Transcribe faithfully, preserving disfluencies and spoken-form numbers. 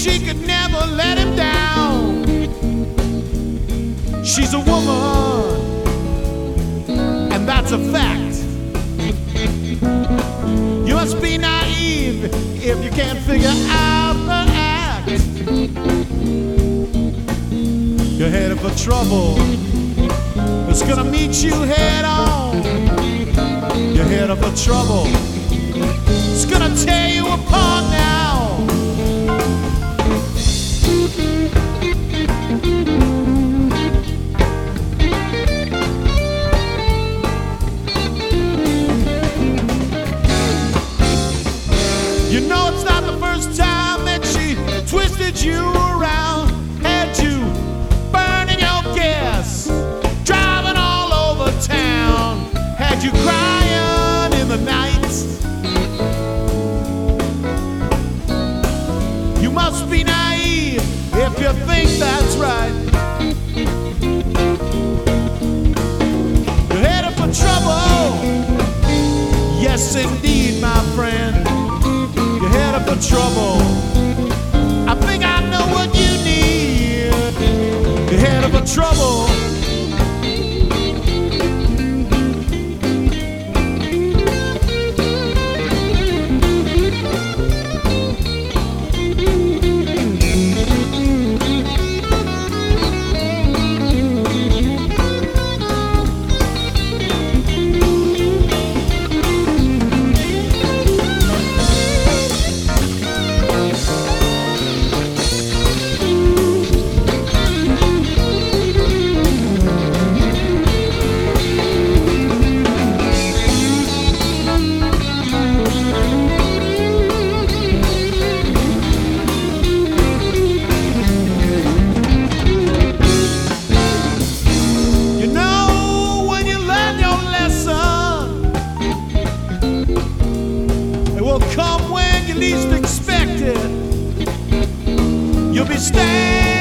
she could never let him down. She's a woman, and that's a fact. You must be naive if you can't figure out the act. You're headed for trouble. It's gonna meet you head on. You're headed for trouble. It's gonna tear you apart now. You know it's not the first time that she twisted you around, had you burning your gas, driving all over town, had you crying in the night. You must be naive if you think that's right. You're headed for trouble. Yes, indeed, my friend. You're headed for trouble. I think I know what you need. You're headed for trouble. Come when you least expect it. You'll be staying